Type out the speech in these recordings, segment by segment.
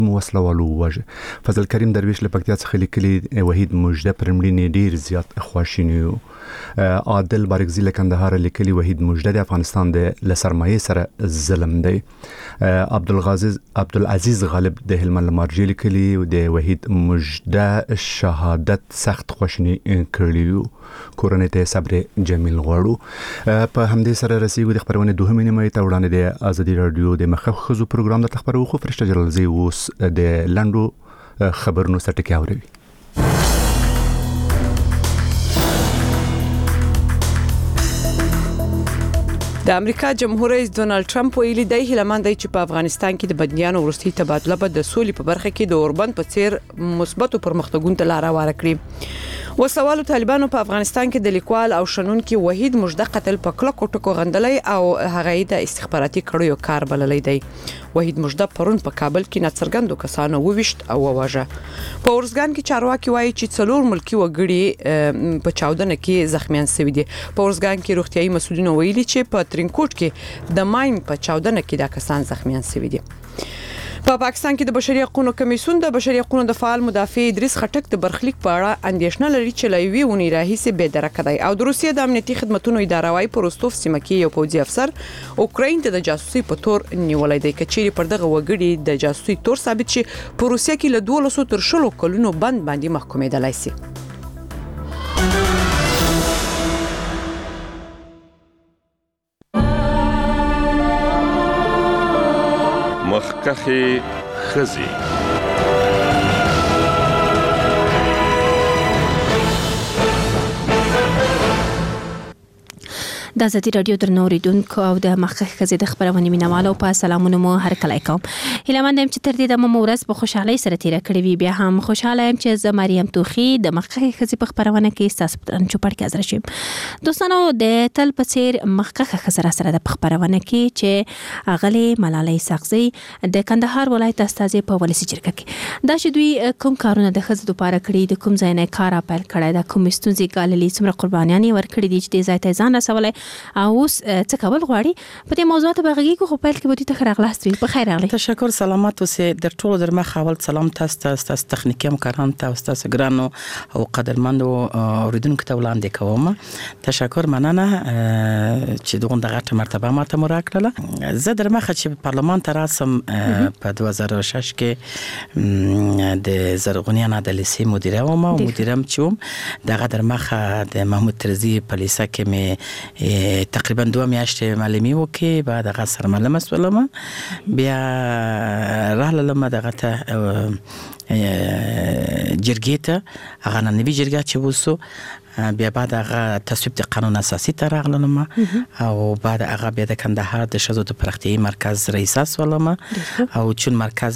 وسله والو وجه. فضل کریم درویش له پکتیا څخه لیکلي وحید مجده پر مړینې ډیر زیات خواشینی. عادل بارګزی له کندهار لیکلي وحید مجده د افغانستان د لسرمایه سره ظلم دی. عبدالعزیز غالب د هلمند لمارجی لیکلي د وحید مجده شهادت سخت خواشینی کړیو. کورنۍ ته صبر جمیل غواړو. په همدې سره رسیدو د خبرونه دوه نیمه ته وړاندې د ازادي رادیو د مخه خزو پروګرام د خبرو خو فرشته جلالزی اوس د لندو خبرونو سټکی اوري. د امریکا جمهور رئیس ډونالد ټرمپ ویلي دی هیلمند دی چې په افغانستان کې د بدنیانو ورستي تبادله به د سولې په برخه کې د اوربند په څیر مثبت پرمختګونو ته لار هواره کړي. وسوالو طالبانو په افغانستان کې د لیکوال او شنونکي وحید مجده قتل په کلکو ټکو غندلې او هغه د استخباراتي کړیو کار بللې دی. وحید مجده پرون په کابل کې ناڅرګندو کسانو وويشت او وواژه. په ورزګان کې چارواکي وایي چې څلور ملکی وګړي په چاودنه کې زخمیان شوي دي. په ورزګان کې روغتيایي مسؤلین ویلي چې په ترینکوټ کې د ماین په چاودنه کې د کسان زخمیان شوي دي. په پاکستان کې د بشري حقوقو کمیسیون د بشري حقوقو د فعال مدافع ادریس خټک د برخلیک په اړه اندیشنه لري چې لوي ونی راهیسه به درکه دی او د روسیې د امنیتي خدماتو اداره وايي په روستوف سیمه کې یو پوځي افسر اوکراین ته د جاسوسي په تور نیولای دی. کچېری پر دغه وګړي د جاسوسي تور ثابت شي په روسیې کې له 12 تر 10 کلونو بند باندې محکومېدلای شي. مخکخي خزي د ازادي رادیو درنوریدونکو او د مخکخ خزي د خبرونه مینوالو په سلامونه مو هر کله کوم. هیله مندم چې تر دې د مورز په خوشحالي سره تیر کړی وي. بیا هم خوشاله يم چې ز مریم توخي د مخکخ خزي په خبرونه کې تاسو په چوپړ کې حاضر شم. دوستانو د تل په څیر مخکخ خزر سره د خبرونه کې چې اغلی ملالۍ ساقزي د کندهار ولایت استاذ په ولسی جرګه کې دا چې دوی کوم کارونه د خزو لپاره کړی د کوم ځای نه کار اپل کړی د کوم ستونزې ګاللې څومره قربانيان ورکړي دي چې د ځای ته ځان رسولای او څه کول غواړي. په دې موضوع ته بغږی کو خپل کې بودی ته خراغلاست په خیر راغلی. تشکر سلامات اوسه در ټولو در مخ اول سلام تاسو تخنیکی همکاران تاسو ګرانو او قدرمنو اوریدونکو ته وړاندې کوم. تشکر مننه چې دغه غټه مرتبه ماته مراکړه. زه در مخ چې پارلمان ته راسم په 2006 کې د زرغونیان عدالسي مدیره وم او مدیرم چې دغه در مخ د محمود ترزی پالیسا کې مې تقریبا 2 میاشتې معلمي وکي. بعد هغه سره معلم اسولم بیا راهلم دغه ته جرګې ته هغه نوی جرګه چې وسو بیا بعد هغه تصویب د قانون اساسي ته راغلم او بعد هغه بیا د کندهار د شذو د پرختي مرکز رئیس اسولم او چون مرکز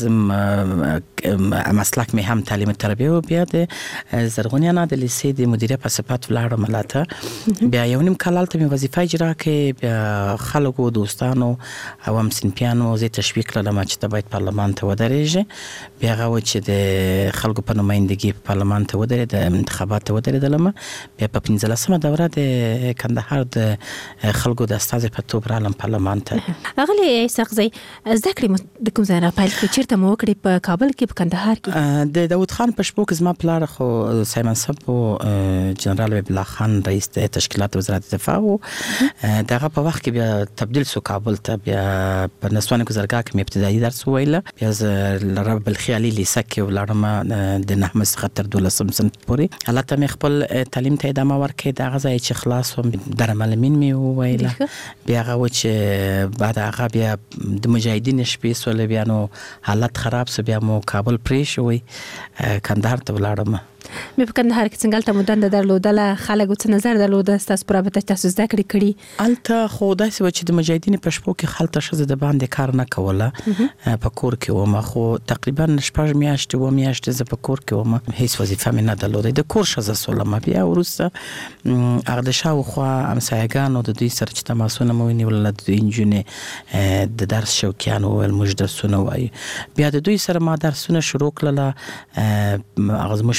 مسلک می هم تعلیم تربیه او بیا د زرغونیان عدالسي د مدیریت په صفت ولاړم ملاته. بیا یو نیم کال ته وظیفه اجرا کې بیا خلکو دوستانو او هم سنپیانو زی تشویق کړم چې ته باید پارلمان ته ودرېږې. بیا هغه چې د خلکو په نمائندګي په پارلمان ته ودرې د انتخابات ته ودرېدلم. بیا په 15مه دوره د کندهار د خلکو د استاذ په توګه رالم پارلمان ته. اغلی ساقزي ذکر د کوم ځای را پایل کې چیرته مو کړی په کابل کې په کندهار کې د داوود خان په شپو کې زما پلار خو سیمن صاحب او جنرال وبلا خان رئیس د تشکیلات وزارت دفاع او دغه په وخت کې بیا تبدیل سو کابل ته. بیا په نسوان گزارګه کې ابتدایي درس ویل. بیا ز رب الخیالي لیسه کې ولرم د نحمه څخه تر 12 صنف پورې حالت مې خپل تعلیم ته ادامه ورکړې. دغه ځای چې خلاص هم در معلمین مې وویله. بیا هغه چې بعد هغه بیا د مجاهدین شپې سول بیا نو حالت خراب سو بیا مو کابل پرې شوی کندهار ته ولاړم. مې په کندهار کې څنګه ته مدن درلودله خلکو څه نظر درلوده تاسو پر به تاسو زده کړی الته خو داسې و چې د مجاهدین په شپو کې خلته شزه د باندې کار نه کوله په کور کې ومه. خو تقریبا 6 میاشتې و میاشتې ز په کور کې ومه. هیڅ وظیفه مې نه درلوده. د کور شزه سولم. بیا ورسته هغه د شاو خو امسایګانو د دوی سره چې تماسونه مو ونیول د انجونې د درس شوکیان او موږ درسونه وایي. بیا د دوی سره ما درسونه شروع کړل. هغه مش په کور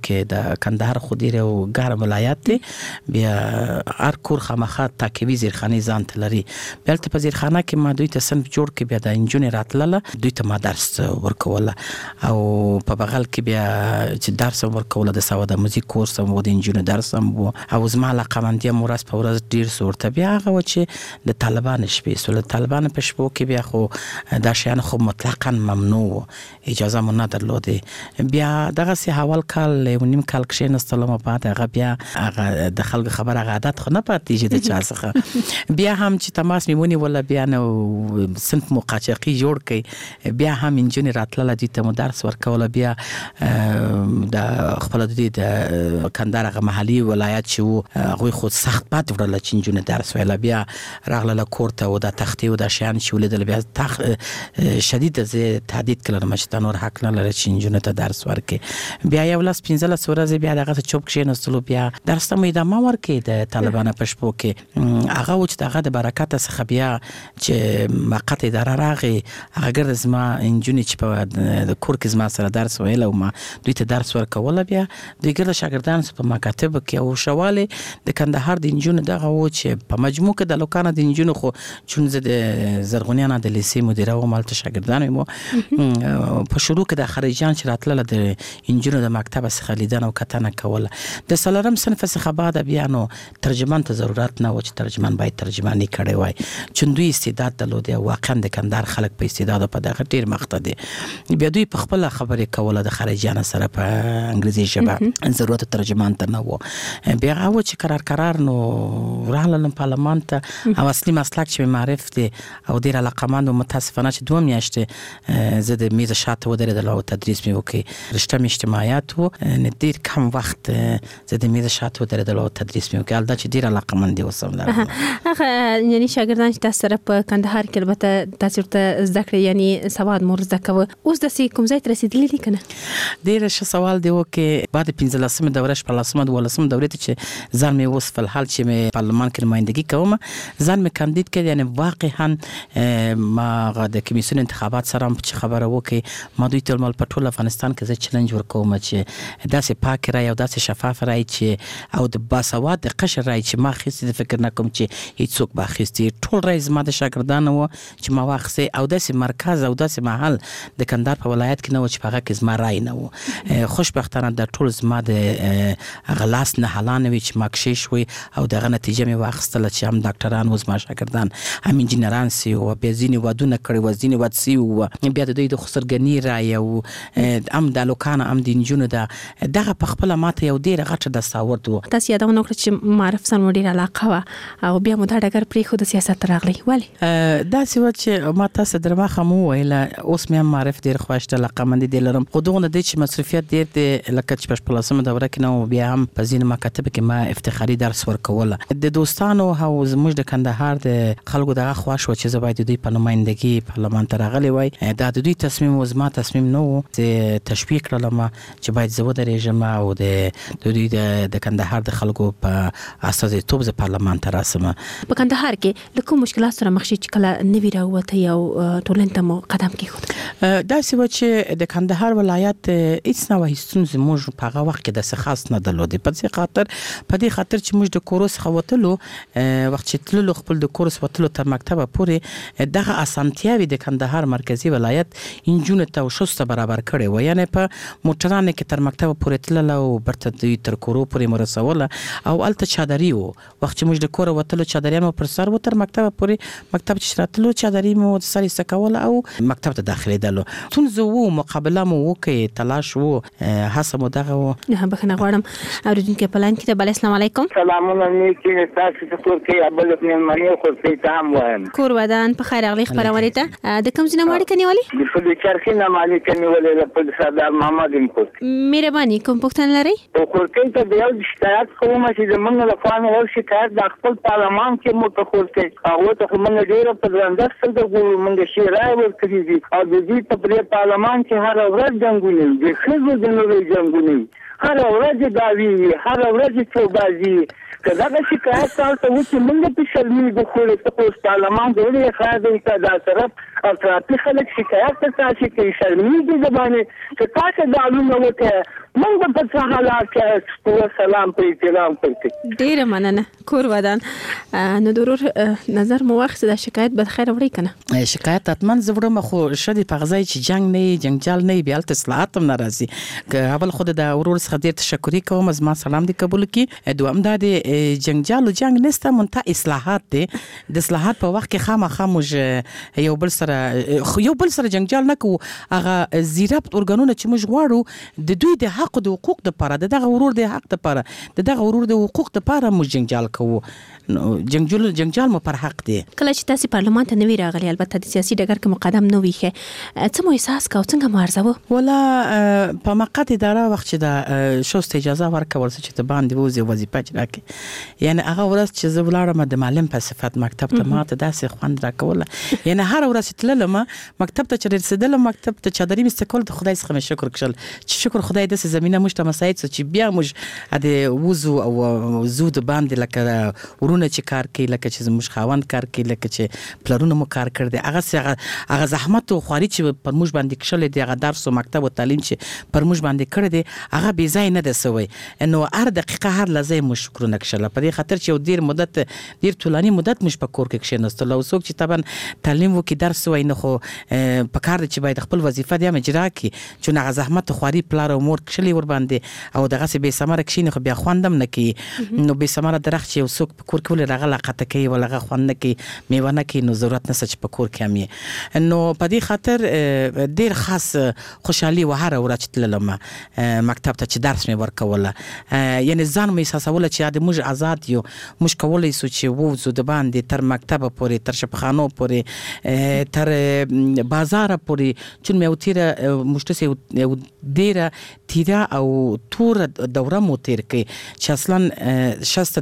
کې د کندهار خو ډیر او ګرم ولایت دی بیا هر کور خامخا تاکوي زیرخانه ځان ته لري بیا ته په زیرخانه کې ما دوی ته صنف جوړ کې بیا د انجونې راتلله دوی ته ما درس ورکوله او په بغل کې بیا چې درس ورکوله د سواد موزیک کورس هم د انجونې درس هم او زما علاقمندي ورځ په ورځ ډیر صورت بیا هغه چې د طالبان شپې سول طالبان په شپو کې بیا خو دا شیان خو مطلقاً ممنوع اجازه مون نه درلوده بیا دغه سي حوال کال یو نیم کال کې نستلم بعد هغه بیا هغه د خلک خبره عادت خو نه پاتې چې د چا څخه بیا هم چې تماس میمونی ولا بیا نو صنف مقاچقي جوړ کړي بیا هم انجینر راتله دي ته درس ورکول بیا د خپل د کندهار هغه محلي ولایت چې هغه خو سخت پات ورل چې انجینر درس ویلا بیا راغله کوړه او د تختي او د شیان چې ولید بیا شدید زه تهدید کړل چې تنور حق نه لري چې انجینر ته درس ورکړي بیا یو لاس 15 ورځې بیا دغه چوپ کې نستلو بیا درس ته ادامه ورکړي د طالبانو په شپو کې هغه و چې دغه د برکت څخه بیا چې مقطع اداره راغی هغه ګرځ ما انجینر چې په د کور کې زما سره درس ویل او ما دوی ته درس ورکول بیا دوی ګرځ شاګردان په مکاتب کې او شواله د کندهار د انجینر دغه و چې په مجموع کې د لوکانه د انجینر خو چون زه د زرغونیانه د لیسې مدیره او مالته شاګردان مو په شروع کې د خارجيان چې راتله د انجینر د مکتب څخه لیدنه او کتنه کوله د سلرم صنف څخه بعد بیا نو ترجمان ته ضرورت نه و چې ترجمان باید ترجمانی کړي وای چون دوی استعداد درلود او واقعا د کندهار خلک په استعداد په دغه ډیر مخته دي بیا دوی په خپل خبرې کوله د خارجيان سره په انګریزي ژبه ضرورت ترجمان ته نه و بیا هغه چې قرار نو راغله پارلمان ته او اصلي مسلک چې معرف دي او ډیر علاقمند او متاسفانه چې دوه میاشتې زه د میز شاته ودرېدل او تدریس مې وکړ رښتیا اجتماعیات و ډیر کم وخت زه د میز شاته ودرېدل او تدریس مې وکړ دا چې ډیر علاقمند دي وسم هغه یعنی شاګردان چې تاسو سره په کندهار کې البته تاسو ته زده کړې یعنی سواد مور زده کوي اوس د کوم ځای ته رسیدلی دي کنه ډیر ښه سوال دی وکي بعد 15 دوره شپه لاسمه د ولسمه دوره چې ځان مې اوس په حال چې مې پارلمان کې نمائندګي کوم ځان مې کاندید کړ یعنی واقعا ما د کمیسیون انتخابات سره چې خبره وکي ما دوی ته مل په ټول افغانستان کې زه چیلنج ورکوم چې داسې پاک رای او داسې شفاف رای چې او د باسواد د قشر رای چې ما خېستې د فکر نه کوم چې هیڅوک با خېستې ټول رای زما د شاګردانو و چې ما واخسې او داسې مرکز او داسې محل د کندهار په ولایت کې نه و چې هغه کې زما رای نه و خوشبختانه د ټول زما د غلاس نه حلان وي چې ما کښې شوي او دغه نتیجه مې واخستله چې هم ډاکټران و زما شاګردان هم انجینران سي او بیا ځینې ودونه کړي و ځینې ود سي و بیا د دوی د خسرګنی رای او ام د لوکانه ام د انجونو دغه په خپل ماته یو ډیره غټه د ساورت و تاسو یادونه وکړه چې معرف سره ډیره علاقه و او بیا مو دا ډګر پرې خو د سیاست راغلی ولی دا سی و چې ما تاسو درمخه مو ویل اوس مې معرف ډیر خوښته علاقمند دي لرم خو دغه د چې مصرفیت ډیر د لکه چې په پلاسمه دوره کې نو بیا هم په ځین مکاتب کې ما افتخاري درس ورکول د دوستانو او زموږ د کندهار د خلکو دغه خوښ و چې زباید دوی په نمائندګي پارلمان ته راغلي وای دا د دوی تصمیم او زما تصمیم نو چې تشویق کړل ما چې باید زه ودرېږم او د دوی د کندهار د خلکو په اساس توب د پارلمان ته راسم په کندهار کې د کوم مشکلات سره مخ شي چې کله نوی راوته یو ټولنه مو قدم کېښود دا سی و چې د کندهار ولایت هیڅ نه وایستون زموږ په هغه وخت کې د خاص نه درلودي په دې خاطر چې موږ د کورس خوتلو وخت چې تللو خپل د کورس وتلو تر مکتبه پورې دغه اسانتیاوي د کندهار مرکزی ولایت انجونو ته شوسته برابر کړي و یعنی په موټرانو کې تر مکتبه پورې تلل او برته دوی تر کورو پورې مرسوله او الته چادري و وخت چې موږ د کور وتلو چادريانو پر سر و تر مکتبه پورې مکتب چې راتلو چادري مو سره سکول او مکتب ته داخلي دلو تون زو مقابله مو وکي تلاش وو حسب دغه و نه بخنه غواړم اوریدونکو په لاین کې د بل السلام علیکم سلامونه نیکی تاسو څخه کې ابل خپل منی خو څه تام وایم کور ودان په خیر اغلی خبرونه ته د کوم ځای ماړی کنيولي د فل چرخي نه مالي کنيولي د سردار محمد انکو مهرباني کوم پوښتنه لري او کورکې ته د یو شکایت کوم چې زمونږ له خوا یو شکایت د خپل پارلمان کې مو ته کورکې هغه ته موږ ډیره په ځانګړ څه د موږ شي راي ورکړي دي او د دې په پارلمان کې هر ورځ جنگونه دي خزو د نورې جنگونه هر ورځ داوی هر ورځ توبازي کله چې شکایت تاسو چې موږ په شلمي د خپل پارلمان د لري خاطر ته دا طرف او ترافیک خلک شکایت تاسو کې شلمي د زبانه چې تاسو د علومو وته موږ په څه حالات کې خپل سلام په احترام کوي. ډیره مننه کور ودان. نو ضرور نظر مو واخیست د شکایت به خیر وړي کنه. شکایت اتمن زوړم خو شدي په غځای چې جنگ نه جنگجال نه بیا اصلاحات هم ناراضي. اول خود د ورور څخه ډیر تشکر کوم از ما سلام دی قبول کی. دوام د جنگجال او جنگ نسته مونته اصلاحات دي. د اصلاحات په وخت کې خامخا موږ یو بل سره جنگجال نه کو. هغه زیرابط ارګانونه چې موږ غواړو د دوی د حق او حقوق د لپاره دغه ورور د حق لپاره دغه ورور د حقوق لپاره موږ جنگجال کوو. جنگجال مو پر حق دی. کله چې تاسو پارلمان ته نوی راغلی البته د سیاسي ډګر کې مقدم نو ویخه څه مو احساس کاوه څنګه مارزو؟ ولا په مقعد اداره وخت چې د شوست اجازه ورکول چې ته باندې وځي وظیفه چرکه یعنی هغه ورځ چې زه ولاړم د معلم په صفت مکتب ته ماته داسې خوند راکوله. یعنی هر ورځ تللم مکتب ته چې رسیدلم مکتب ته چادرې مستقل د خدای څخه شکر کړل چې شکر خدای د زمينه مشته مساعد چې بیا موږ د وزو او زود باندې لکه ورونه چې کار کوي لکه چې موږ خاوند کار کوي لکه چې پلرونه مو کار کړی هغه زحمت او خواري چې پر موږ باندې کښل دی هغه درس او مکتب او تعلیم چې پر موږ باندې کړی دی هغه بې ځای نه ده سوی. نو هر دقیقه هر لحظه موږ شکرونه کښل په دې خاطر چې یو ډیر طولاني مدت موږ په کور کې کښېناستل او څوک چې طبعا تعلیم وکړي درس وای نه خو په کار چې باید خپل وظیفه دی اجرا کړي چې هغه زحمت او خواري پلار او مور کښلې ور باندې او دغه څه به سمره کښینه خو بیا خوندم نه کوي. نو به سمره درخت چې یو څوک په کور کې ولې راغله قطه کوي ولغه خوند نه کوي میوه نه کوي نو ضرورت نشته چې په کور کې امي. نو په دې خاطر ډیر خاص خوشحالي و هر ورځ تللم مکتب ته چې درس مې ورکوله. یعنی ځان مې احساسوله چې د موږ آزاد یو موږ کولای سو چې ووځو د باندې تر مکتب پورې تر شپخانو پورې تر بازار پورې چې مې وتیره مشته یو ډیره تیرا او تور دوره مو تیر کې چې اصلا شسته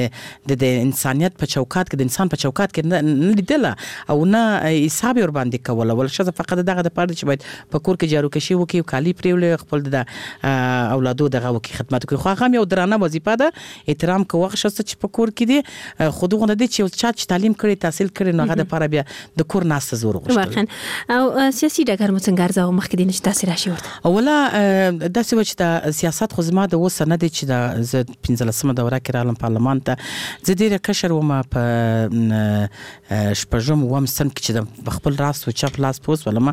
د انسانیت په چوکات کې د انسان په چوکات کې نه لیدله او نه حساب ور باندې کوله ول شته فقط دغه د پاره چې باید په کور کې جارو کشي وکي کالی پریول خپل د اولادو دغه وکي خدمت کوي خو هغه یو درانه وظیفه ده احترام کوه شته چې په کور کې دي خودونه دي چې چا تعلیم کړي تحصیل کړي نو هغه د پاره بیا د کور ناس زور غوښتل. او سیاسي ډګر مو څنګه ارزو مخکې دي چې تاسو راشي ورته اوله داسې و چې د سیاست خو زما د وسه نه دی چې د زه 15مه دوره کې رالم پارلمان ته زه ډیره کشر وم په شپږم وم سن کې چې د خپل راس او چپ لاس پوس ولما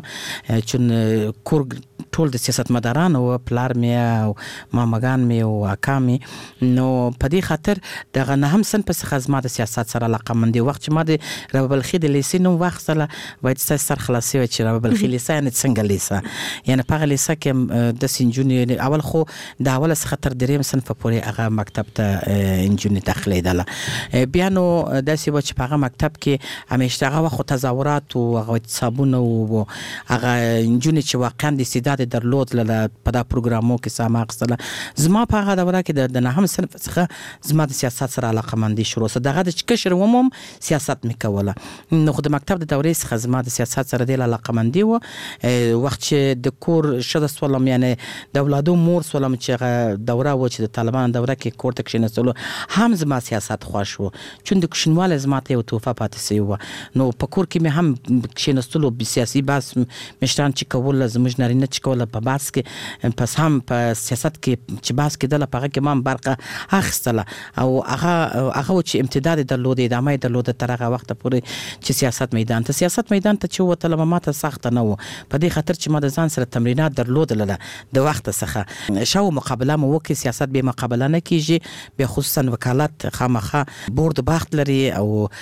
چې کور ټول د سیاست مداران او پلار مې او ماماګان مې او اکامي نو په دې خاطر دغه نه هم سن په خدمت د سیاست سره علاقه مندي وخت چې ما د رب الخي د لیسینو وخت سره باید سر خلاصي و چې رب الخي لیسان څنګه لیسا یعنی په لیسا کې د سنجونی اول خو د اول څخه تر دریم صنف پورې هغه مکتب ته انجونی داخلي دله بیا نو داسې و چې په هغه مکتب کې همیشه هغه وخت تظاهرات او هغه صابونه او هغه انجونی چې واقعا د استعداد درلود له په دا پروګرامو کې سم اخستله زما په هغه دوره کې د نه هم صنف څخه زما د سیاست سره علاقه مندي شروع سره دغه د کشر ومم سیاست میکوله نو خو د مکتب د دورې څخه زما د سیاست سره د علاقه مندي و وخت چې د کور شد سولم یعنی د اولادو مور سولم چې دوره و چې د طالبان دوره کې کور ته کښینستلو هم زما سیاست خوښ و چون د کښینواله زما ته یو توفه پاتې سي و نو په کور کې مې هم کښینستلو سیاسي بحث مشتان چې کول زموږ نارینه چې کوله په بحث کې پس هم په سیاست کې چې بحث کې د لپاره کې ما برخه اخستله او هغه چې امتداد درلود ادامه درلود تر هغه وخت پورې چې سیاست میدان ته چې وته ما ته سخت نه و په دې خاطر چې ما د ځان سره تمرینات درلودل د وخت څخه شو مقابله مو وکي سیاست به مقابله نه کیږي به خصوصا وکالت خامخه بورد باخت لري او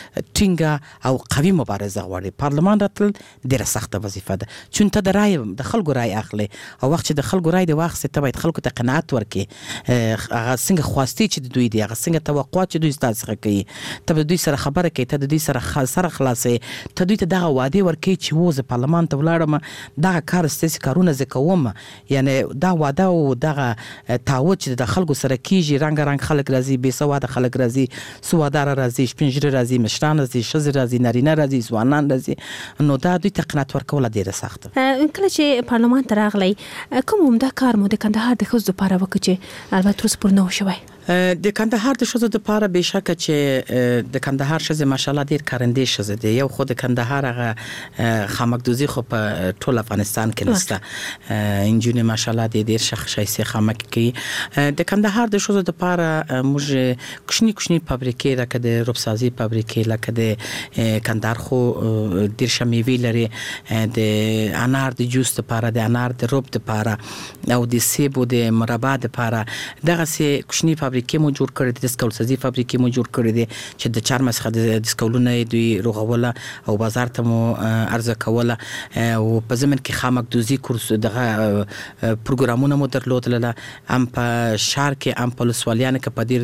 ټینګه او قوي مبارزه غواړي پارلمان راتل ډیره سخته وظیفه ده چون ته د رای د خلکو رای اخلي او وخت چې د خلکو رای د وخت ته باید خلکو ته قناعت ورکړي هغه څنګه خواستی چې دوی دی هغه څنګه توقعات چې دوی ستاسو څخه کوي ته دوی سره خبره کوي ته دوی سره خلاصي ته دوی ته دغه وعده ورکړي چې وځ پارلمان ته ولاړم دغه کار ستاسو کارونه زکوم یعنی دا وعده او دغه تعهد چې د خلکو سره کیږي رنگ خلک راځي بي سواده خلک راځي سوادار راځي شپنجره راځي مشران راځي شز راځي نارینه راځي ځوانان راځي نو دا دوی تقنات ورکول ډیره سخت کله چې پارلمان ته راغلی کوم دا کار مو د کندهار د ښځو لپاره وکړي چې البته اوس پر نو شوی د کندهار د شوزو د پاره به شک چې د کندهار شزه ماشاالله ډیر کارندې شزه دی یو خود کندهار هغه خامکدوزي خو په ټول افغانستان کې نشته انجونې ماشاالله ډیر شایسته خامک کې د کندهار د شوزو د پاره موږ کوچني فابریکې لکه د روبسازي فابریکې لکه د کندهار خو ډیر شمیوي لري د انار د جوس لپاره د انار د روب لپاره او د سیبو د مربا لپاره دغه سي کوچني فابریکې مو جوړ کړې دي د سکولسازي فابریکې مو جوړ کړې دي چې د چارم څخه د سکولونه دوی روغوله او بازار ته مو عرضه کوله او په زمن کې خامکدوزي کورس دغه پروګرامونه مو درلودل ام په شهر کې ام په لسوالیان کې په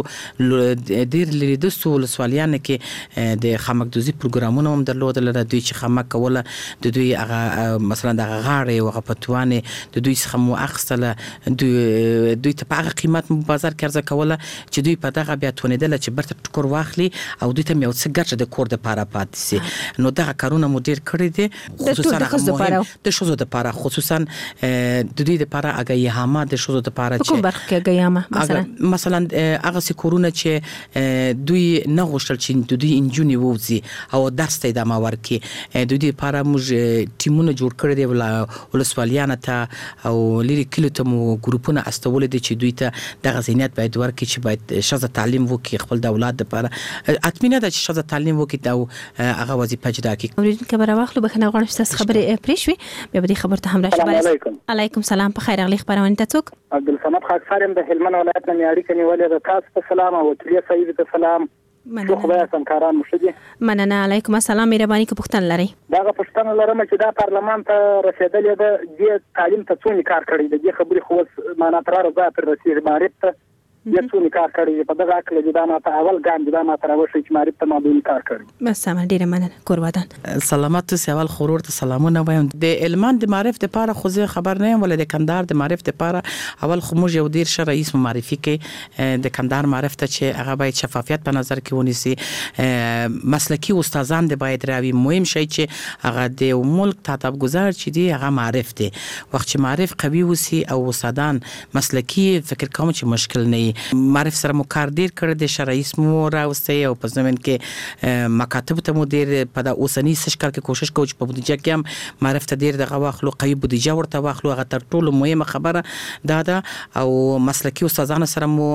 ډیر لري د لسوالیان کې د خامکدوزي پروګرامونه هم درلودل دوی چې خامک کوله د دوی هغه مثلا د غاړې او غپتوانه د دوی څخه مو اخستله دوی ته په هغه قیمت بازار کې ارزه کوله چې دوی په دغه بیا تونیدل چې برته ټکور واخلي او دوی ته یو څه ګټه د کور د پاره پاتې سي نو دغه کارونه مو ډیر کړی دي خصوصا د شوزو د پاره خصوصا د دوی د پاره هغه یهامه د شوزو د پاره چې کوم برخه کې یهامه مثلا هغه سکورونه چې دوی نه غوښتل چې دوی انجونی ووزي او درس ته د ماور کې دوی د پاره موږ ټیمونه جوړ کړی دی ولسوالیان ته او لری کلو ته مو ګروپونه استول دي چې دوی ته دغه زینت باید ورکړي چې باید شزه تعلیم وکړي خپل د اولاد لپاره اطمینان ده چې شزه تعلیم وکړي او هغه وظیفه جدا کړي اوریدونکو خبره واخلو بخنه غواړم چې تاسو خبرې پریښوي بیا به خبر ته هم راشي علیکم سلام په خیر اغلی خبرونه ته څوک عبدالصمد خاکسارم د هلمند ولایت نه اړیکه نیولې ده تاسو په سلام او تلیه سعید ته سلام مننه خو به سمکاران مشدي مننه علیکم السلام مهرباني که پښتون لري دا پښتون لرم چې دا پارلمان ته رسیدلې ده د تعلیم ته څونه کار کړی دی د خبرې خو معنا تر راځه پر رسید معرفت ته د څونه کار کړی په دغه اکل د ما ته اول ګام د ما تر وشي چې معرفت ته مابین کار کړی بس سم ډیره مننه قربان سلامات سوال خورور ته سلامونه وایم د علمان د معرفت لپاره خو زه خبر نه یم ولې د کندهار د معرفت لپاره اول خو موږ یو ډیر ش رئیس معرفي کې د کندهار معرفت ته چې هغه باید شفافیت په نظر کې ونیسي مسلکی استادان د باید راوي مهم شي چې هغه د ملک تعتب گذار چې دی هغه معرفت دی وخت چې معرف قوي وسی او استادان مسلکی فکر کوم چې مشکل نه معرف سره مو کار ډیر کړی د شرایط مو راوستي او په زمين کې مکاتب ته مو ډیر په د اوسنی سشکل کې کوشش کوي چې په بودیجه کې هم معرف ته ډیر دغه واخلو قوي بودیجه ورته واخلو هغه تر ټولو مهمه خبره ده او مسلکی استادانو سره مو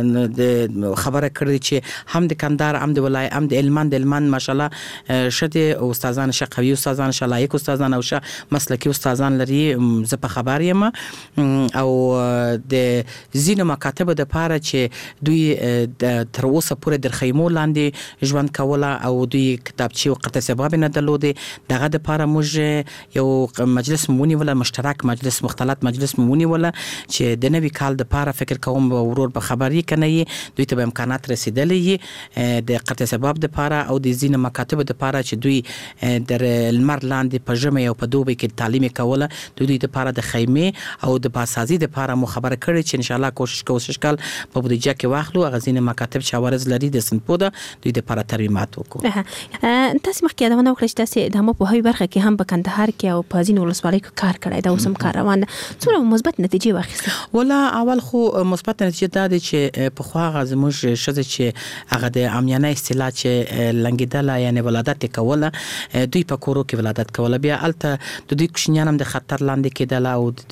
خبره کړی چې هم د کندهار هم د ولایت هم د علمان ماشاءالله شته استادان شقوي استادان شلایق استادان او مسلکی استادان لري زه په خبر یم او د زینو مکاتب د پاره چې دوی تر اوسه پورې در خیمو لاندې ژوند کوله او دوی کتابچې او قطع سبب نه درلودې دغه د پاره موږ یو مجلس مونی ولا مشترک مجلس مختلط مجلس مونی ولا چې د نوي کال د پاره فکر کوم ورور به خبري کني دوی ته امکانات رسیدلې د قطع سبب د پاره او د زینو مکاتب د پاره چې دوی در المر لاندې په جمع او په دوبه کې تعلیم کوله دوی د پاره د خیمه او د باسازي د پاره مو خبر کړی چې ان شاء الله کوشش کال په بودیجه کې واخلو غزینه مکاتب شاورز لري د سنپوده دوی د لپاره ترمیمات وکړو تاسو مخکې دا ونه وکړئ چې تاسو د هم په هوی برخه کې هم په کندهار کې او په ځینو ولسوالۍ کې کار کړی دا اوسم کار روان څومره مثبت نتیجې واخیسته ولا اول خو مثبت نتیجه ده چې په خو غزموږ شته چې هغه د عامیانه اصطلاح چې لنګیدل یعنی ولادت کوله دوی په کورو کې ولادت کوله بیا الته د دوی کوشنیانم د خطر لاندې کېدل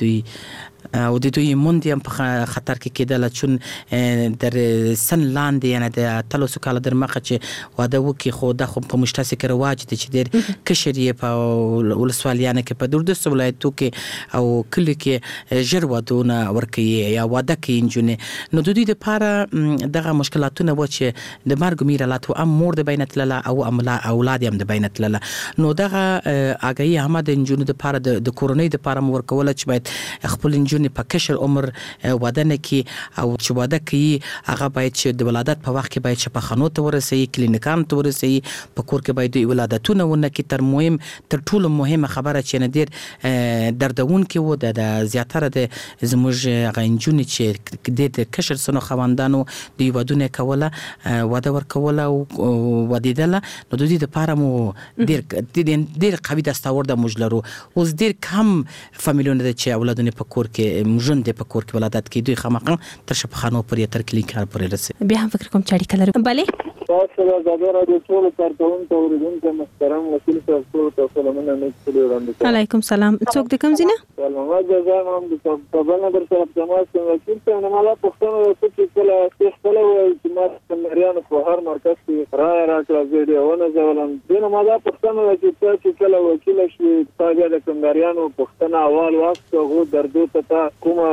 او د دوی موندیم په خطر کې کېدل چون در سن لاندې یعنی د تلوسو کال در مخه چې واده وکي خو د خو په مشترک کې رواج دي چې ډېر کشرې په ولسوالیان کې په دوردست ولایتو کې او کلی کې جر ودونه ورکي یا واده کې انجونه نو د دوی لپاره دغه مشکلاتونه و چې د مرګ میرالات او مور د بینت لاله او اولاد هم د بینت لاله نو دغه اگئی احمد انجونه د لپاره د کورونی د لپاره ورکول چې باید خپل انجونه په کشر عمر واده نه کی او چې واده کوي هغه باید چې د ولادت په وخت کې باید چې په خانو ته ورسي کلینیکان ته ورسي په کور کې باید د ولادتونه ونه کی تر ټولو مهمه خبره چې نه ډیر دردون کې و د زیاتره د زموږ غنجونی چې د کشر سنو خواندانو د ودونه کوله واده ورکوله او ودیدله نو د دې لپاره مو ډیر قوي دستاورد موږ لرو اوس ډیر کم فامیلونه چې اولادونه په کور کې چې ژوند په کور کې ولادت کې دوی خامخا تر شپخانو پورې تر کلینیکال پورې رسي. بیا هم فکر کوم چې اړیکه لرو. بله تاسو د زړه راډیو ټول کارکونکو اوریدونکو محترم وکیل صاحب ټول سلامونه مې وړاندې. علیکم سلام. څوک د کوم ځای؟ سلام جزاء هم د کابل نه در سره تماس کوم. وکیل صاحب نه مالا پښتنه چې کله خپل چې ما څنګه په هر مرکز کې راکړه ویډیوونه ځولم. دنه مالا پښتنه چې کله وکیل شي تاګه د کندریانو پښتنه اول وخت هغه دردو ته کومه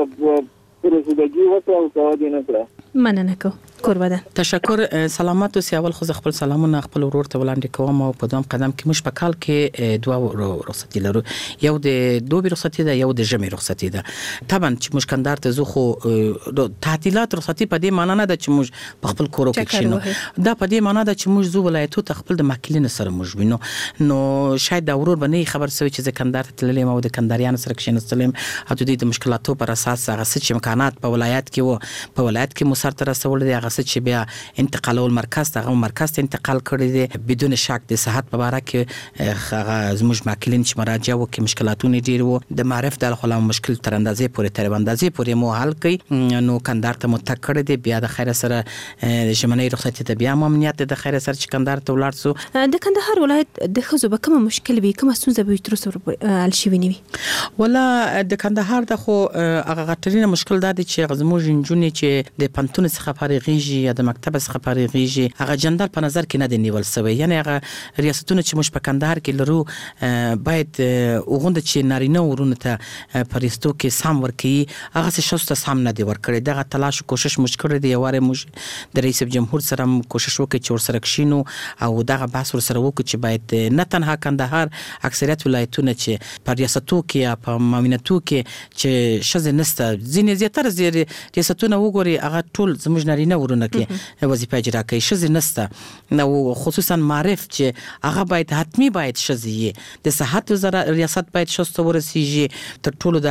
پرېږدي وته او کوي نه کړه. مننه کو قربان. تشکر. سلامات اوسئ. اول خو خپل سلامونه خپل ورور ته وړاندې کوم او په دوام قدم کې موږ په کال کې دوه رخصتي لرو. یو د دوبي رخصتي ده، یو د ژمي رخصتي ده. طبعا چې موږ کندهار ته زو خو تعطیلات رخصتي په دې معنی نه ده چې موږ په خپل کور کې کښینو. دا په دې معنی ده چې موږ زو ولایتو ته خپل د ماکلین سره موږ وینو. نو شاید دا ورور باندې خبر سوي چې کندهار ته تللم او د کندهاریانو سره کښینستلم او د دې د مشکلاتو پر اساس هغه څه امکانات په ولایت کې وو په ولایت کې مو سره رسول دي هغه چې بیا انتقالول مرکز ته مرکز ته انتقال کړی دي بدون شک د صحت په اړه کې هغه زموږ ماکلین چې مراجعه وکړي مشکلاتونه ډیر وو د معرف د خلا مشکل تر اندازې پورې تر اندازې پورې مو حل کړي. نو کندهار ته متک کړی دي بیا د خیر سره ژمنۍ رخصتي ته بیا امنیت د خیر سره چې کندهار ته ولاړ سو. د کندهار ولایت د خزو به کوم مشکل وي کوم ستونزه به تر اوسه حل شوی نه وي؟ ولا د کندهار د خو هغه غټرینه مشکل دا دی چې زموږ انجونې چې د پنتون څخه فارغېږي یا د مکتب څخه فارغېږي هغه جندل په نظر کې نه دی نیول شوی. یعنی هغه ریاستونه چې موږ په کندهار کې لرو باید وغوند چې نارینه ورونه ته پرېستو کې سم ورکړي هغه څه شوسته سم نه دی ورکړي. دغه تلاش کوشش موږ کړی دی. یواره موږ د رئیس جمهور سره کوشش وکړو چې ورسره کښینو او دغه بحث ورسره وکړو چې باید نه تنها کندهار اکثریت ولایتونه چې په ریاستو کې یا په معاونتو کې چې شزه نسته ځینې زیاتره ریاستونه وګوري هغه ټول زموږ نارینه ورونه کې وظیفه اجرا کوي شزه نسته. نو خصوصا معرف چې هغه باید حتمی باید شزه د صحت وزارت ریاست باید شسته ورسیږي تر ټولو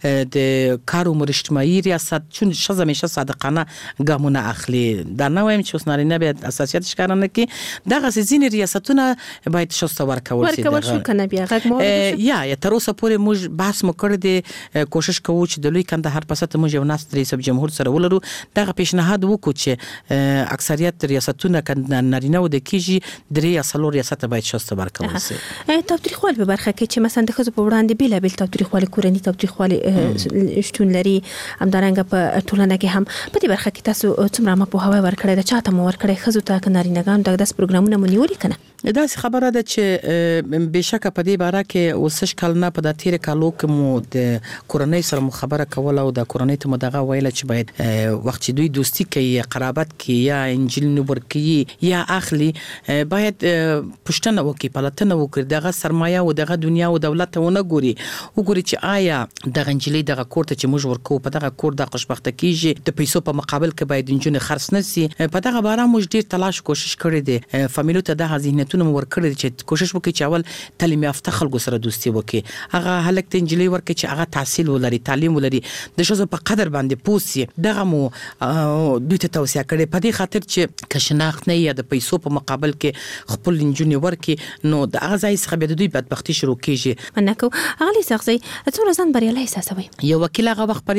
د کار او اجتماعي ریاست چون شزه همیشه صادقانه ګامونه اخلي. دا نه وایم چې اوس نارینه باید اساسیت ښکار نه کوي. دغه ځینې ریاستونه باید شسته ورکول شي. ورکول شو کنه بیا غږ مو یا تر اوسه پورې موږ بحث مو کړی دی کوشش کوو چې د لوی کندهار په سطح موږ یو ناس رئیس جمهور سره ولرو دغه پیشنهاد وکړو چې اکثریت ریاستونه نارینه و د کیږي درې یا څلور ریاست باید شسته ورکول شي. تاوتریخوال په برخه کې چې مثلا د ښځو په وړاندې بیلابیل تاوتریخوال کورني تاوتریخوال شتون لري همدارنګه په ټولنه کې هم په دې برخه کې تاسو څومره مپوهاوی ورکړی د چاته مو ورکړی ښځو ته نارینه‌ګانو دغه داس پروګرامونه مو نیولي کنه؟ دا خبره ده چې بشکه په دې باره کې اوسش کال نه په د تیر کالو کې مو د کورنۍ سره مو خبره کوله او د کورنۍ ته مو دغه ویله چې باید وخت چې دوی دوستی کوي قرابت کوي یا انجیل نور کوي یا اخلي باید پښتنه وکي پلاتنه وکړي دغه سرمایه او دغه دنیا او دولت ونه ګوري وګوري چې آیا دغه انجیل دغه کور ته چې موږ ورکو په دغه کور د خوشبخته کیږي د پیسو په مقابل کې باید انجونې خرڅ نشي. په دغه باره موږ ډیر تلاش کوشش کړی دی فامیلو ته دغه ذهنیتونه ورکړي چې کوشش وکړي چې اول تعلیم یافته خلکو سره دوستي وکړي هغه هلک ته انجیل ورکړي چې هغه تحصیل ولري تعلیم ولري د شوزو په قدر باندې پوسی دغه مو دوی ته توصيه کړي په دې خاطر چې کښناخت نه یا د پیسو په مقابل کې خپل انجونې ورکړي نو د هغه ځای څخه به دوی بدبختی شروع کیږي. منکو هغه لسخصي څومره ځان بریالي احساسوي یو وکیل هغه وخت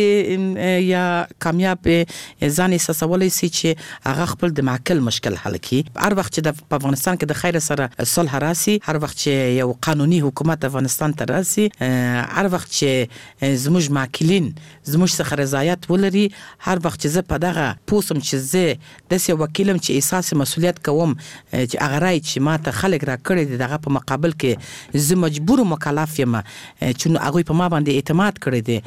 بریالي یا کامیاب ځان احساسولای شي چې هغه خپل د معقل مشکل حل کړي. هر وخت چې د افغانستان کې د خیر سره صلح راسي هر وخت چې یو قانوني حکومت افغانستان ته راسي هر وخت چې زموږ ماکلین زموږ څخه رضایت ولري هر وخت چې زه په دغه پوسم چې زه د سې وکیلم چې احساس مسؤلیت کوم چې هغه راي چې ما ته خلک را کړی دغه په مقابل کې زه مجبور مکلف یم چې هغه په ما باندې اعتماد کړی دی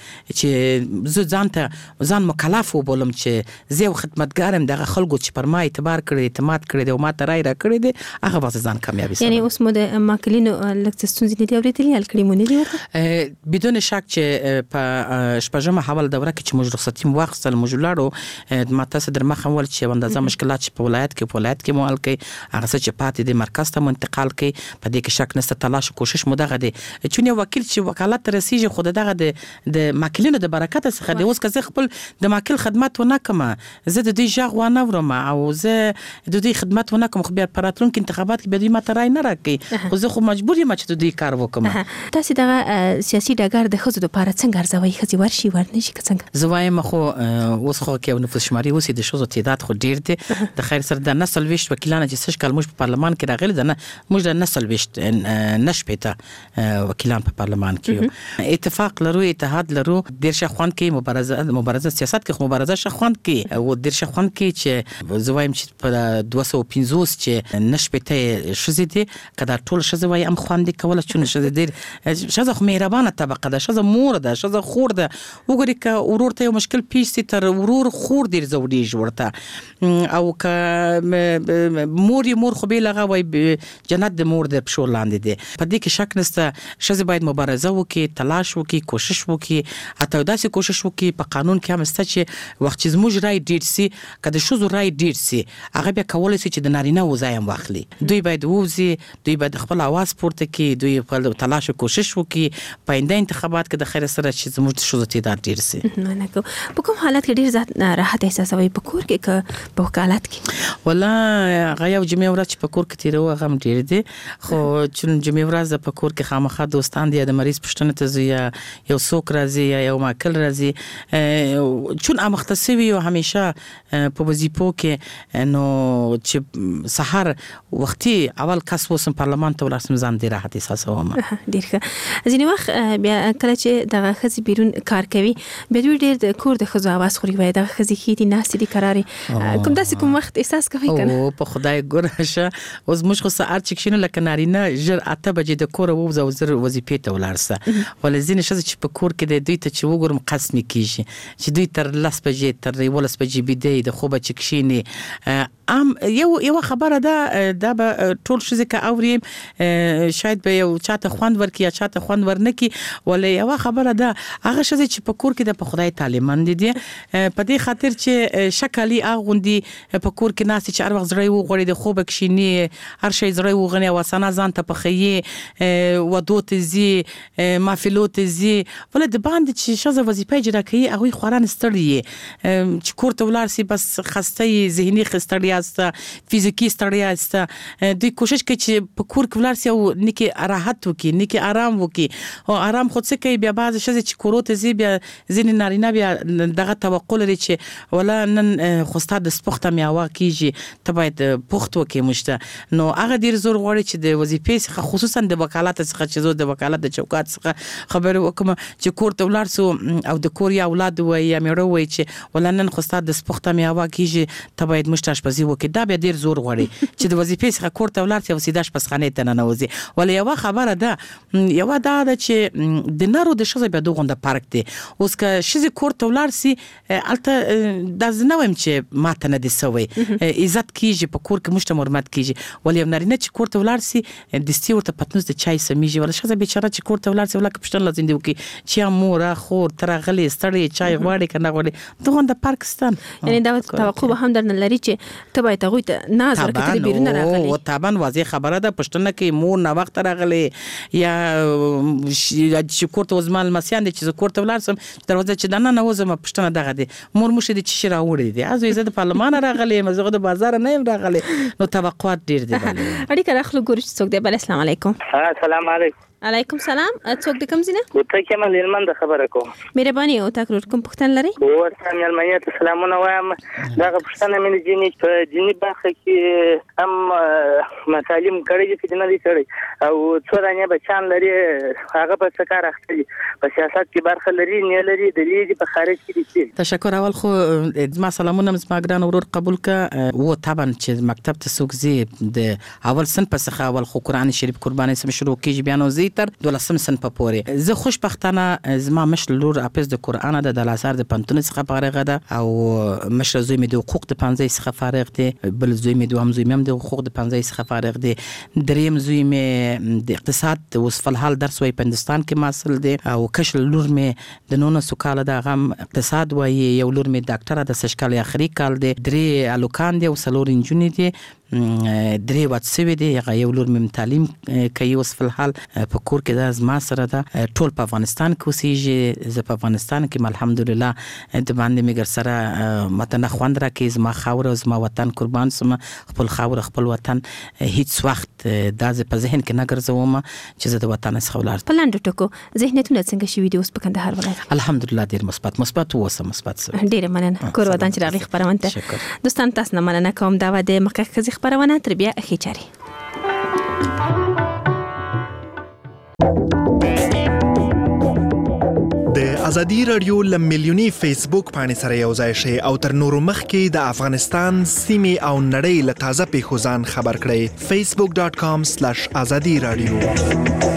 چې زه ځان مکلف وبولم چې زه خدمتګارم دغه خلکو چې پر ما اعتبار کړی اعتماد کړی دی او ما ته راي را کړی دی هغه به ځان کامیابی یعنی اوس مو د ماکلینو لکه ستونزې نه دی اورېدلې هل کړي مو نه دی ورته بدون شک چې په شپږمه حواله دوره کې چې موږ رخصتي واخیستل موږ لاړو ما تاسو در مخ ول چې اندازه مشکلات چې په ولایت کې مو حل کړي هغه څه چې پاتې د مرکز ته منتقال کړي په دې کې شک نشته تلاش کوشش مو دغه دی چې یو وکیل چې وکالت رسیږي خود دغه د ماکلینو د برکت څخه دی اوس که زه خپل د ماکل خدمت ونه کوم زه د دې ژغ ونه ورم او زه د دې خدمت ونه کوم خو بیا پراتلون کې انتخابات کې به دوی ماته رای نه راکړي خو زه خو مجبور یم چې دوی کار وکم. تاسو دغه سیاسي ډګر د ښځو لپاره څنګه ارزوي ښځې ورشي ورنشي که څنګه؟ زه وایم خو اوس خو کې نفوس شماري اوس د ښځو تعداد خو ډیر دی د خیر سره د نسل ویشت وکیلان چې سږ کال موږ په پارلمان کې راغلي ده موږ د نسل ویشت نشپېته وکیلان په پارلمان کې اتفاق لرو اتحاد لرو ډیر شخوان کې مبارزه سیاست کې مبارزه شخوان کې او ډیر شخوان کې چې زه وایم چې په 250 چې نشپېته ښځې دي کدا ټول ښځې وای ام خواندې کوله چې ښځې ډیر ښځه خو مهربانه طبقه ده ښځه مور ده ښځه خور ده وګوري که ورور ته یو مشکل پیښ شي تر ورور خور ډیر زوړیږي ورته او که مور خو به لغه وای جنت د مور د پښو لاندې دي په دې کې شک نشته ښځې باید مبارزه وکړي تلاش وکړي کوشش وکړي حتی داسې کوشش وکړي په قانون کې هم سته چې وخت چې زموږ رای ډیر سي که د ښځو رای ډیر سي هغه بیا کولی شي چې د نارینه وځای هم واخلي دوی باید ووځي دوی باید خپل اواز پورته کړي دوی خپل تلاش او کوشش وکړي په آینده انتخابات کې د خیر سره چې زموږ د ښځو تعداد ډیر سي. مننه. په کوم حالت کې ډیر ځان راحت احساسوي په کور کې که په وکالت کې؟ والله هغه یو جمعې ورځ چې په کور کې تیرو هغه هم ډیر دي خو چې جمعې ورځ په کور کې خامخا دوستان دي د مریض پښتنه ته زی یو څوک راځي یا یو ماکل راځي چون مختصوي او همیشه په وظیفو کې نو چې سحر وختي اول کس وسم پارلمان ته ورسم ځان دی راحت احساسوم. ډیر ښه. ځینې وخت بیا کله چې دغه ښځې بیرون کار کوي بیا دوی ډیر د کور د ښځو اواز خوري وای دغه ښځې ښې دي ناستې دي قرارې کوم داسې کوم وخت احساس کوي کنه؟ او په خدای ګوره شه اوس موږ خو سهار چې کښینو لکه نارینه ژر 8 بجې د کوره ووځه او زر وظیفې ته ولاړ سه ولې ځینې ښځې چې په کور کې دی دوی ته چې وګورم قسمې کېږي چې دوی تر 10 بجې تر 11 بجې بیدی د خوبه چې کښیني یو خبره ده دا به ټول ښځې که اوري شاید به یو چاته خوند ورکړي یا چاته خوند ورنکړي ولې یو خبره ده هغه ښځې چې په کور کې د په خدای تعلیماندې دي په دې خاطر چې شکلي اغوندي په کور کې ناستې چې هر وخت زړه وغوړي د خوبه کښیني هر شی زړه وغني او اسانه ځان ته پخوي ودو ته ځي محفلو ته ځي ولې د باندې چې ښځه وظیفه اجرا کوي هغوی خوران ستړي چې کور ته ولاړ سي بس خسته ذهني ستړیا فزیکی ستړیا دوی کوشش کوي چې په کور کې ولاړ سي او نکي راحت وکړي نکي آرام وکړي او آرام خو څه کوي بیا بعض ښځې چې کورو ته ځي بیا ځینې نارینه بیا دغه توقع لري چې ولا نن خو ستا د سپوخته میوه کېږي ته باید پوخت وکړې موږ نو هغه ډېر زور غواړي چې د وظیفې څخه خصوصا د وکالت څخه چې زه د وکالت د چوکات څخه خبرې وکړم چې کور ته ولاړ سو او د کور یا اولاد وایي یا میړه وایي چې ولا نن خو ستا د سپوخته میوه کېږي ته باید موږ ته اشپزي وکړي دا بیا ډېر زور غواړي چې د وظیفې څخه کور ته ولاړ سي او سیده اشپزخانې ته ننوځي ولې یوه خبره ده یوه دا ده چې د نرو د ښځو بیا دغونده فرق دی اوس که ښځې کور ته ولاړ سي هلته دا زه نه وایم چې ماته نه دي سوی عزت کېږي په کور کې موږ ته حرمت کېږي ولې یو نارینه چې کور ته ولاړ سي دستي ورته پتنوس د چای سمیږي ولې ښځه بیچاره چې کور ته ولاړ سي ولکه پوښتنه له زندې وکړي چې یا مور خور ته راغلې ستړې چای غواړې که نه غواړې دغونده فرق شته یعنې دا توقع به هم درنه لري چې ته باید هغوی ته ناز ورکړې چې بیرونه راغلي او طبعا واضح خبره ده پوښتنه کوي مور ناوخته راغلې یا چې کور ته زما لمسیان دي چې زه کور ته ولاړ سم دروازه چې دننه وځم پوښتنه دغه دي مور موږ دې چې راوړی دي ازو زه د پارلمان راغلی یم زه د بازار نه یم راغلی نو توقعات ډیر دي اړیکه راخلو ګورو چې څوک دی بل السلام علیکم. السلام علیکم. علیکم سلام. څوک د کوم ځای نه؟ ته کومه لیلمن د خبره کوم. مهرباني او تاسو کوم پوښتنه لري؟ ورته مېلمنې ته سلامونه وایم. دا پوښتنه مې جنې په جنې برخه کې هم تعلیم کړی چې نه دي کړی او څو رانه بچان لري هغه په څه کار اخلي په سیاست کې برخه لري نه لري د لیږي په خارج کې دي. تشکر. اول خو ما سلامونه زما ګران ورور قبول ک و طبعا چې مکتب ته څوک زی د اول سن په څخه اول خو قران شریف قرباني سم شروع کیږي بیا نو زی تر 12 سن په پورې زه خوشبختانه زما مشر لور اپس د قران د لاسار د پنتون څخه فارغه ده او مشر زوی مې د حقوق د 15 څخه فارغ دی بل زوی مې دوهم زوی مې د حقوق د 15 څخه فارغ دی دریم زوی مې د اقتصاد اوس په حال درس وای په هندستان کې ماسل دی او کشل لور مې د 19 کال د غم اقتصاد وای یو لور مې ډاکټره د سشکال اخري کال دی درې الوکان دی او سلور انجونی دی درې وات سوي دي. هغه یو لور مم تعلیم کوي اوس په حال په کور کې د زما سره ده. ټول په افغانستان کې اوسېږي. زه په افغانستان کې الحمدلله د باندې میګر سره متنه خوند راکې. زما خاور او زما وطن قربان سم. خپل خاور خپل وطن هیڅ وخت دا په ذهن کې نه ګرځوم چې زه د وطن څخه ولاړ. په لاندې ټکو ذهنیتونه څنګه شوي دي اوس په کندهار ولایت؟ الحمدلله ډیر مثبت اوسه مثبت سره. ډیر مننه کور ودان چې راغلی خبرونه ته. دوستان تاسو نه مننه کوم دا د مخکې خزي خبرونه تر بیا اخی چاري. د ازادي رادیو لملیونی فیسبوک باندې سره یو ځای شي او تر نورو مخکې د افغانستان سیمه او نړۍ له تازه پیښو ځان خبر کړئ. facebook.com/azadi radio